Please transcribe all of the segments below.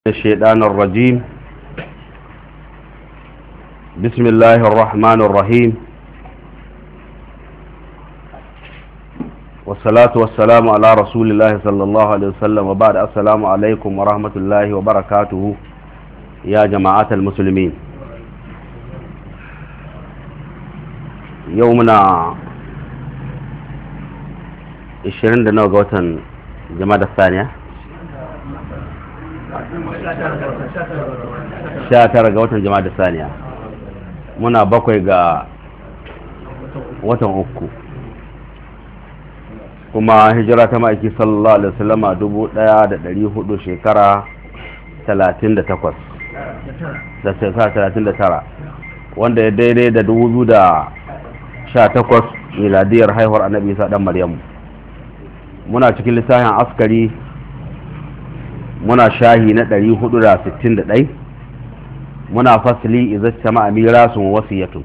الشيطان الرجيم. بسم الله الرحمن الرحيم، والصلاة والسلام على رسول الله صلى الله عليه وسلم، وبعد. السلام عليكم ورحمة الله وبركاته يا جماعة المسلمين. يومنا 20 ga watan Jumada Thaniya 19 ga watan Jumada Thaniya, muna 7 ga watan uku, kuma hijira ta ma'aiki sallallahu alaihi wasallama 1400 shekara 39 wanda ya daidai da 2018 miladiyar haihuwar annabi Isa dan Maryamu. Muna cikin littafin askari, muna shahi na 461, muna fasli idza jama'a mirasun wasiyatun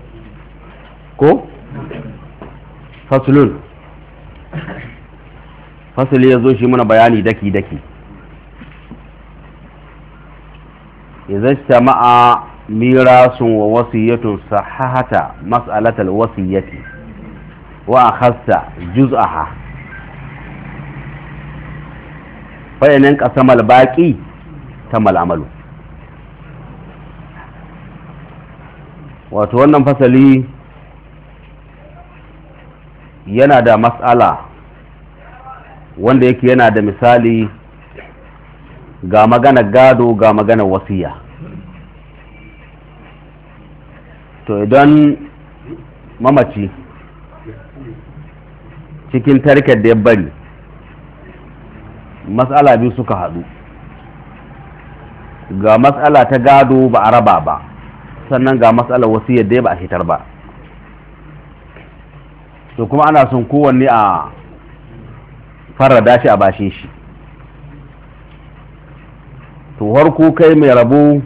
ko faslun. fasli yazo shi muna bayani daki daki. idza jama'a mirasun wa wasiyatun sahahata mas'alatal wasiyati wa akhassa juz'aha fayanin kasamal baki ta mal'amalu. Wato wannan fasali yana da mas'ala wanda yake yana da misali ga magana gado ga magana wasiya. To idan mamaci cikin tarkar da ya bari matsala biyu suka haɗu, ga matsala ta gado ba a raba ba, sannan ga matsalar wasiyar da ba a hitar ba, to kuma ana son kowanne a farrada shi a bashin shi. to harko kai mai rabo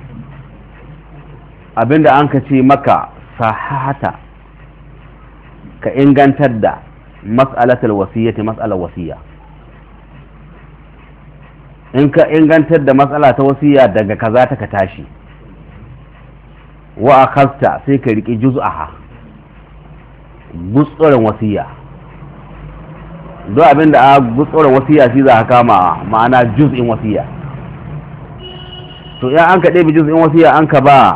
abinda an ka ce maka sahata ka ingantar da mas'alatul wasiyyati, mas'alar wasiya. in ka ingantar da matsala ta wasiya daga kaza ta ka tashi, wa akhasta sai ka riki juz'aha, gutsurin wasiya. don abinda a gutsurin wasiya shi za ka kama ma'ana juz'in wasiya. to in an ka ɗebe juz'in wasiya an ka ba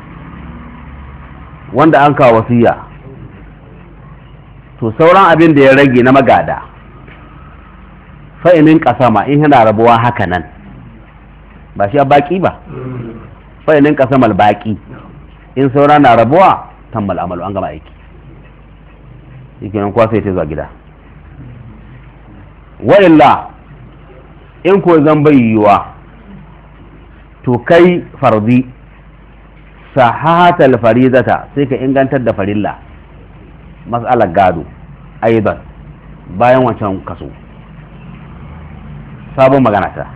wanda an ka wasiya, to sauran abin da ya rage na magada fa'inin kasama in yana rabuwa haka nan ba shi a baki ba, fa'inin kasamal baki in saura na rabuwa tammal amalu, an gama aiki yake nan kwasa ta zuwa gida. wa'illa in ko zan bayyuwa to kai farzi sahahatal faridata sai ka ingantar da farilla mas'alar gado aidan bayan wancan kaso. sabon magana ta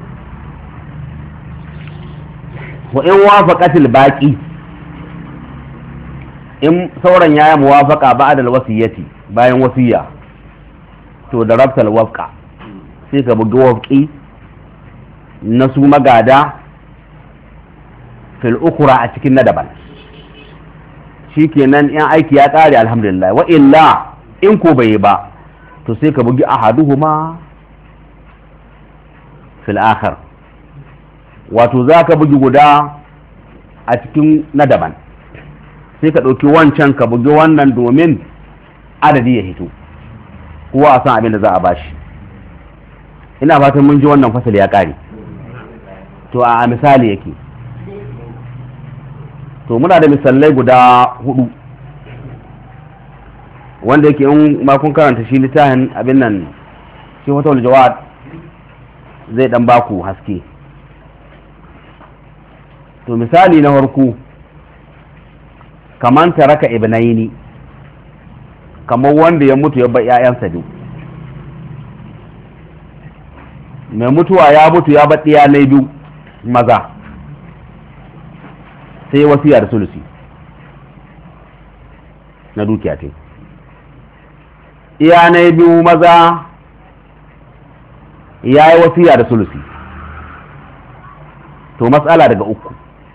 wa in wafaqatil baqi, in sauran yaya muwafaqa ba'da alwasiyati bayan wasiya, to da rabtal wafqa sai ka bugi wafqi na su magada fil ukhra a cikin nadaban. shikenan in aiki ya kare alhamdulillah. wa illa in ko bai ba to sai ka bugi ahaduhuma fil akhar, wato za ka bugi guda a cikin na daban, sai ka ɗauki wancan ka bugi wannan domin adadi ya hito, kowa a san abin da za a bashi. ina fatan mun ji wannan fasali ya ƙare. to a misali yake, to muna da misalai guda 4 wanda yake in ma kun karanta shi littafin abin nan shi wata jawad zai dan baku haske. to misali na farko, kaman taraka ibnaini, kamar wanda ya mutu ya bar ƴaƴansa biyu. mai mutuwa ya mutu ya bar ɗiya na biyu maza, sai wasiya da sulusi na dukiya ta. iya na biyu maza ya yi wasiya da sulusi, to matsala daga uku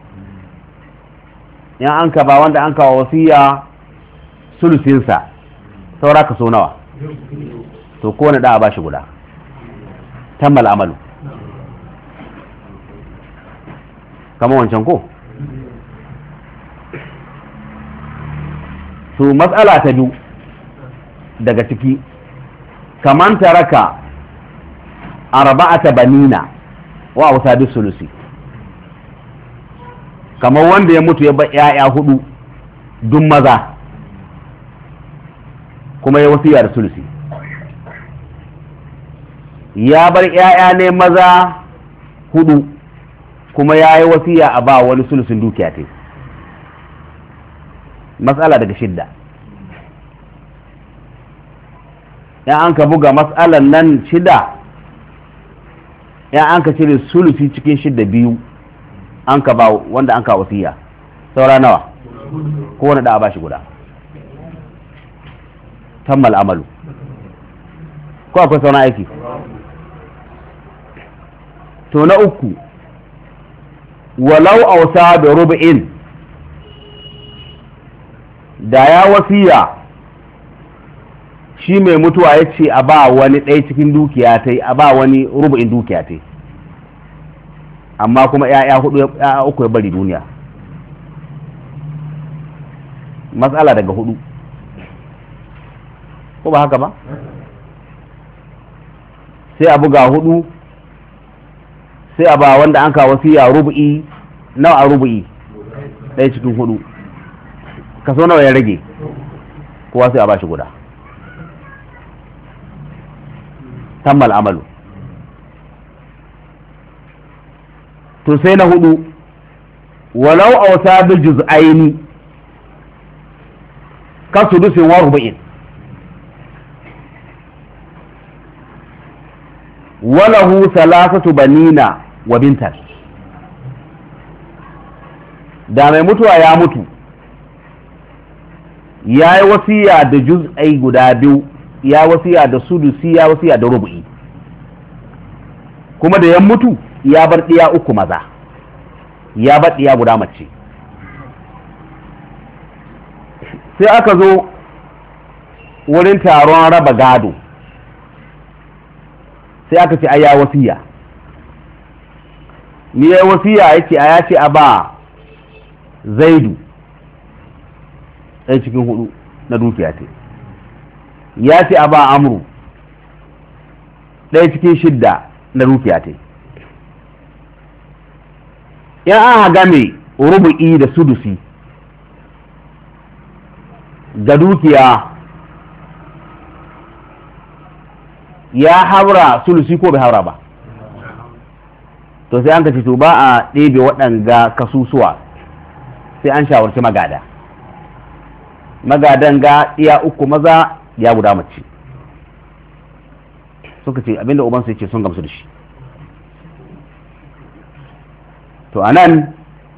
in an ka ba wanda an kawo wasiya sulusinsa saura ka so nawa to kowane da a ba shi guda tammal amalu kama wancan ko to matsala ta biyu daga ciki kaman taraka arba'ata banina wa awsadu sulusi kamar wanda ya mutu ya bar ƴaƴa hudu dun maza kuma ya wasiya da sulusi ya bar ƴaƴa ne maza hudu kuma ya yi wasiya a ba wani sulusin dukiya ta matsala daga shidda ya an ka buga matsalan nan shida ya an ka cire sulusi cikin shidda biyu an ka ba wanda an ka wasiya saura nawa ko wani da a ba shi guda tammal amalu ko akwai sauran aiki to na uku walau ausa da rubu'in da ya wasiya shi mai mutuwa ya ce a ba wani ɗaya cikin dukiya ta a ba wani rubu'in dukiya ta amma kuma ‘ya'ya hudu ‘ya'ya uku ya bari duniya matsala daga hudu ko ba haka ba sai a buga hudu sai a ba wanda an kawo wasiya rubu'i nawa a rubu'i ɗaya cikin hudu kaso nawa ya rage kowa sai a ba shi guda tammal amalu to sai na hudu walau auta bil juz'aini ka sudusin wa rubu'in walahu salasatu banina wa bintan da mai mutuwa ya mutu ya yi wasiya da juz'ai guda biyu ya wasiya da sudusi ya wasiya da rubu'i kuma da ya mutu ya bar ɗiya uku maza ya bar ɗiya guda mace sai aka zo wurin taron raba gado sai aka ce ya wasiya ni ya wasiya yake a ya ce a ba zaidu ɗaya cikin hudu na dukiya ce ya ce a ba amru ɗaya cikin shidda na dukiya ce in an game rubu'i da sudusi ga dukiya ya haura sulusi ko bai haura ba to sai an ka to ba a ɗebe waɗanga kasusuwa sai an shawarci magada magadan ga iya uku maza ya guda mace suka ce abinda ubansu ya ce sun gamsu da shi to anan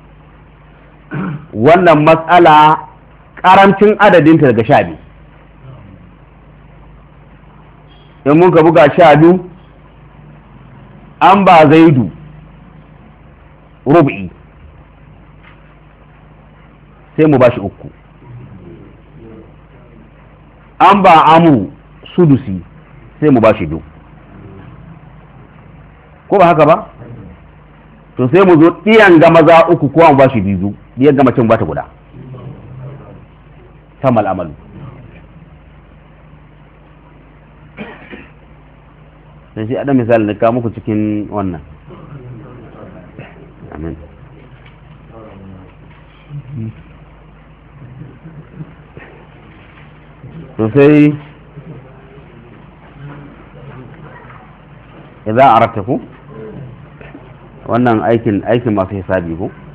wannan matsala karamcin adadinta daga 12 in mun ka buga 12 an ba zaidu rubu'i sai mu ba shi uku an ba amru sudusi sai mu ba shi biyu ko ba haka ba to sai mu zo ɗiyan ga maza uku ko mu ba shi biyu ɗiyan ga macen ba ta guda tammal amalu sai shi adam misali da ka muku cikin wannan amin to sai idan arabta ku wannan aikin masu hisabi ko